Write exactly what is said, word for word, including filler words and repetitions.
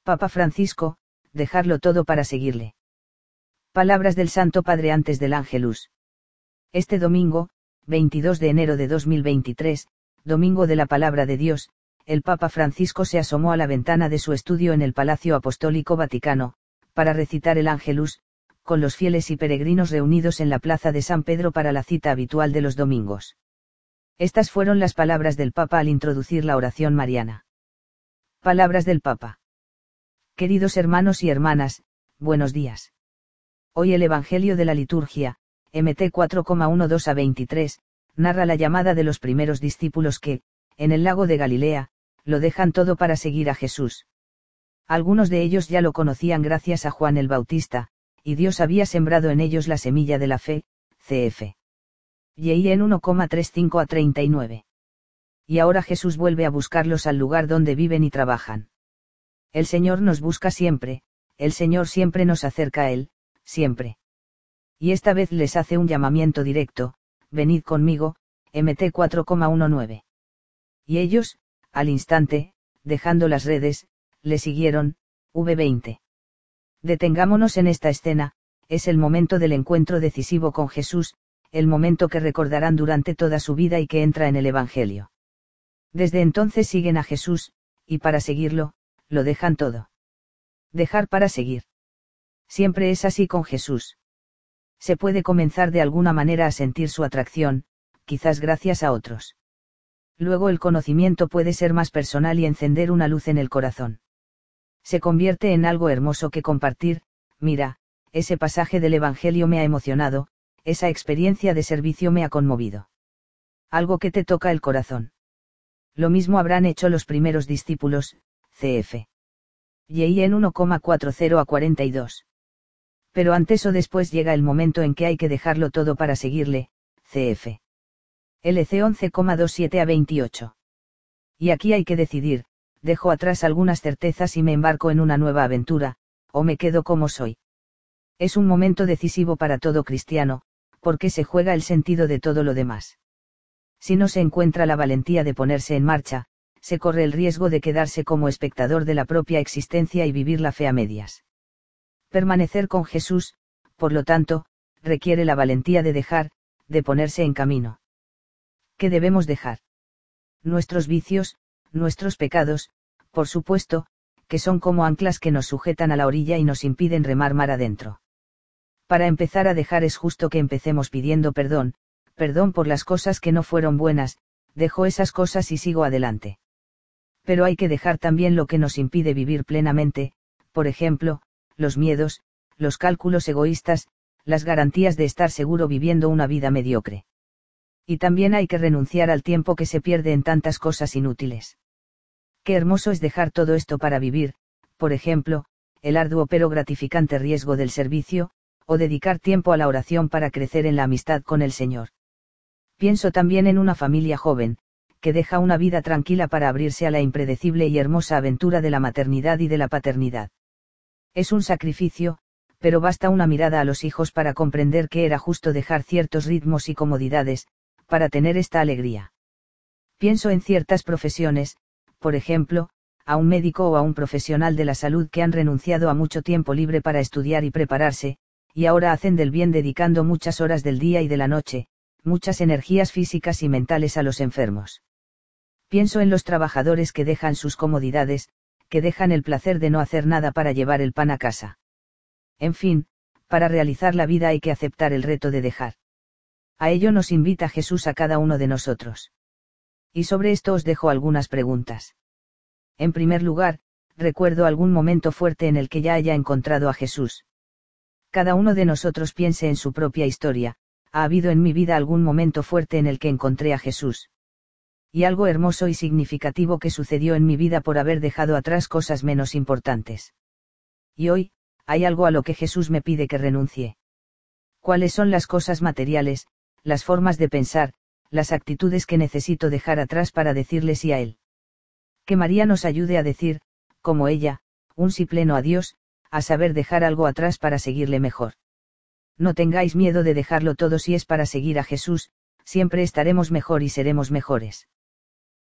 Papa Francisco, dejarlo todo para seguirle. Palabras del Santo Padre antes del Ángelus. Este domingo, veintidós de enero de dos mil veintitrés, domingo de la Palabra de Dios, el Papa Francisco se asomó a la ventana de su estudio en el Palacio Apostólico Vaticano, para recitar el Ángelus, con los fieles y peregrinos reunidos en la Plaza de San Pedro para la cita habitual de los domingos. Estas fueron las palabras del Papa al introducir la oración mariana. Palabras del Papa. Queridos hermanos y hermanas, buenos días. Hoy el Evangelio de la Liturgia, M T cuatro doce a veintitrés, narra la llamada de los primeros discípulos que, en el lago de Galilea, lo dejan todo para seguir a Jesús. Algunos de ellos ya lo conocían gracias a Juan el Bautista, y Dios había sembrado en ellos la semilla de la fe, cf. Y en uno treinta y cinco a treinta y nueve. Y ahora Jesús vuelve a buscarlos al lugar donde viven y trabajan. El Señor nos busca siempre, el Señor siempre nos acerca a Él, siempre. Y esta vez les hace un llamamiento directo: venid conmigo, M T cuatro diecinueve. Y ellos, al instante, dejando las redes, le siguieron, V veinte. Detengámonos en esta escena, es el momento del encuentro decisivo con Jesús, el momento que recordarán durante toda su vida y que entra en el Evangelio. Desde entonces siguen a Jesús, y para seguirlo, lo dejan todo. Dejar para seguir. Siempre es así con Jesús. Se puede comenzar de alguna manera a sentir su atracción, quizás gracias a otros. Luego el conocimiento puede ser más personal y encender una luz en el corazón. Se convierte en algo hermoso que compartir. Mira, ese pasaje del Evangelio me ha emocionado, esa experiencia de servicio me ha conmovido. Algo que te toca el corazón. Lo mismo habrán hecho los primeros discípulos, cf. Y en uno cuarenta a cuarenta y dos. Pero antes o después llega el momento en que hay que dejarlo todo para seguirle, cf. L C once veintisiete a veintiocho. Y aquí hay que decidir: dejo atrás algunas certezas y me embarco en una nueva aventura, o me quedo como soy. Es un momento decisivo para todo cristiano, porque se juega el sentido de todo lo demás. Si no se encuentra la valentía de ponerse en marcha, se corre el riesgo de quedarse como espectador de la propia existencia y vivir la fe a medias. Permanecer con Jesús, por lo tanto, requiere la valentía de dejar, de ponerse en camino. ¿Qué debemos dejar? Nuestros vicios, nuestros pecados, por supuesto, que son como anclas que nos sujetan a la orilla y nos impiden remar mar adentro. Para empezar a dejar es justo que empecemos pidiendo perdón, perdón por las cosas que no fueron buenas, dejo esas cosas y sigo adelante. Pero hay que dejar también lo que nos impide vivir plenamente, por ejemplo, los miedos, los cálculos egoístas, las garantías de estar seguro viviendo una vida mediocre. Y también hay que renunciar al tiempo que se pierde en tantas cosas inútiles. Qué hermoso es dejar todo esto para vivir, por ejemplo, el arduo pero gratificante riesgo del servicio, o dedicar tiempo a la oración para crecer en la amistad con el Señor. Pienso también en una familia joven, que deja una vida tranquila para abrirse a la impredecible y hermosa aventura de la maternidad y de la paternidad. Es un sacrificio, pero basta una mirada a los hijos para comprender que era justo dejar ciertos ritmos y comodidades, para tener esta alegría. Pienso en ciertas profesiones, por ejemplo, a un médico o a un profesional de la salud que han renunciado a mucho tiempo libre para estudiar y prepararse, y ahora hacen del bien dedicando muchas horas del día y de la noche, muchas energías físicas y mentales a los enfermos. Pienso en los trabajadores que dejan sus comodidades, que dejan el placer de no hacer nada para llevar el pan a casa. En fin, para realizar la vida hay que aceptar el reto de dejar. A ello nos invita Jesús a cada uno de nosotros. Y sobre esto os dejo algunas preguntas. En primer lugar, recuerdo algún momento fuerte en el que ya haya encontrado a Jesús. Cada uno de nosotros piense en su propia historia: ¿ha habido en mi vida algún momento fuerte en el que encontré a Jesús? Y algo hermoso y significativo que sucedió en mi vida por haber dejado atrás cosas menos importantes. Y hoy, ¿hay algo a lo que Jesús me pide que renuncie? ¿Cuáles son las cosas materiales, las formas de pensar, las actitudes que necesito dejar atrás para decirle sí a Él? Que María nos ayude a decir, como ella, un sí pleno a Dios, a saber dejar algo atrás para seguirle mejor. No tengáis miedo de dejarlo todo si es para seguir a Jesús, siempre estaremos mejor y seremos mejores.